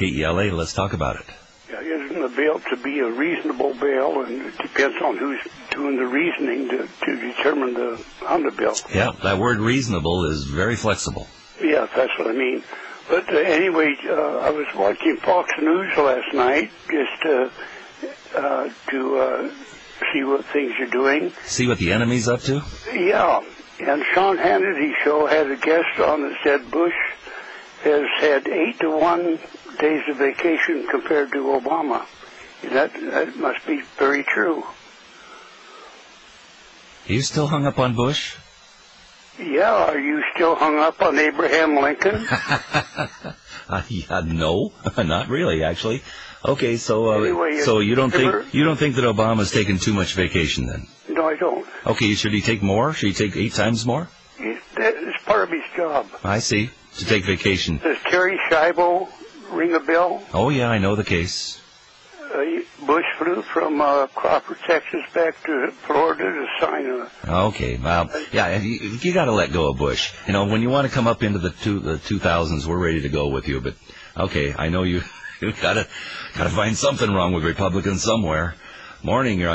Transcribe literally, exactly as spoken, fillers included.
K E L A. Let's talk about it. Yeah, isn't the bail to be a reasonable bail, and it depends on who's doing the reasoning to, to determine the on the bill. Yeah, that word reasonable is very flexible. Yeah, that's what I mean. But uh, anyway, uh, I was watching Fox News last night just uh, uh, to uh, see what things are doing. See what the enemy's up to? Yeah, and Sean Hannity show had a guest on that said Bush has had eight to one days of vacation compared to Obama. That, that must be very true. Are you still hung up on Bush? Yeah, are you still hung up on Abraham Lincoln? uh, yeah, no, not really, actually. Okay, so uh, anyway, so you don't ever, think you don't think that Obama's taken too much vacation then? No, I don't. Okay, should he take more? Should he take eight times more? It's part of his job. I see. To take vacation. Does Terry Schiavo ring a bell? Oh yeah, I know the case. Uh, Bush flew from uh, Crawford, Texas, back to Florida to sign a... Okay, well, yeah, you, you got to let go of Bush. You know, when you want to come up into the two the two thousands, we're ready to go with you. But okay, I know you you got to got to find something wrong with Republicans somewhere. Morning, you're on